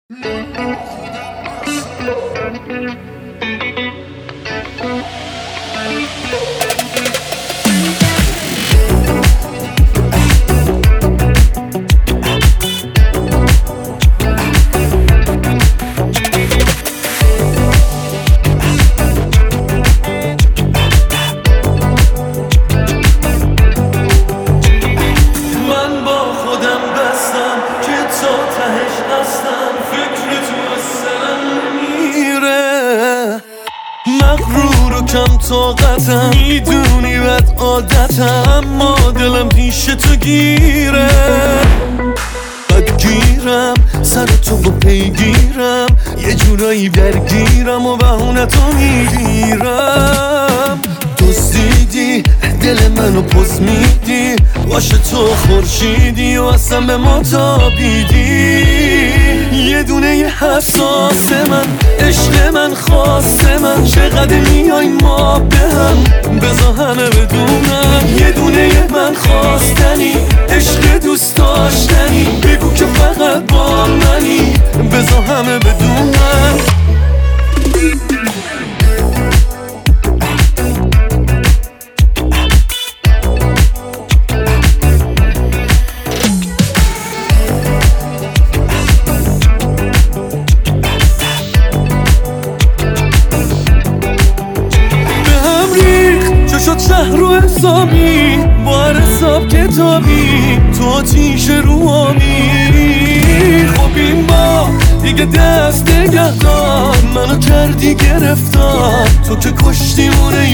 مغرور و کم طاقتم، میدونی بد عادتم، اما دلم پیش تو گیره. بدگیرم سر تو با پیگیرم، یه جورایی درگیرم و بهونه تو میگیرم. دزدیدی دل منو پس میدی، باشه تو خورشیدی و اصلا به ما تابیدی. یه دونه یه حساس من، عشق من، خواست من، چقدر میای ما به هم، بذار همه بدونم. یه دونه یه من خواستنی، عشق دوست داشتنی، بگو که فقط با منی، بذار همه بدونم. شد شهر رو حسابی، با هر حساب کتابی، تو آتیش رو آبی. خب این با دیگه دست نگهدار، منو کردی گرفتار، تو که کشتیمونه ای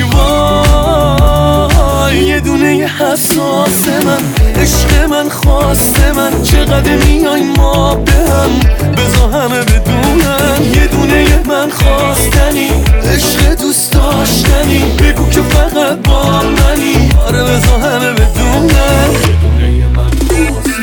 وای. یه دونه یه حساس من، عشق من، خواست من، چقدر میای ما به هم، بذار همه بدونن. یه دونه یه من خواستنی، عشق دوست داشتنی، بگو که فقط با منی، آره بذار همه بدونن. یه دونه یه من خواستنی.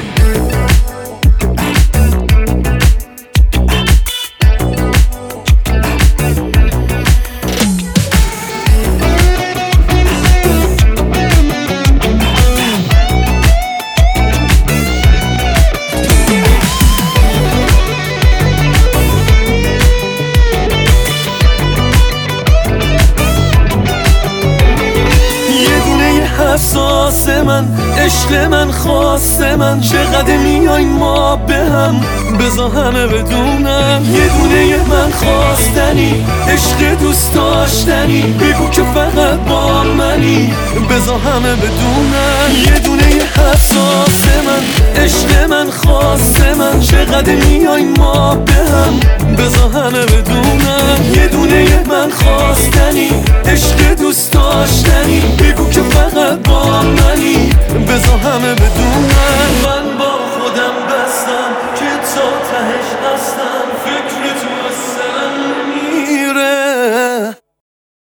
حساس من، عشق من، خواست من، چقدر میای ما به هم، بذار همه بدونم. یه دونه یه من خواستنی، عشق دوست داشتنی، بگو که فقط با منی، بذار همه بدونم. یه دونه یه حساس من، عشق من، خواست من، چقدر میای ما به هم، بذار همه بدونم. یه دونه یه من خواستنی، عشق دوست داشتنی،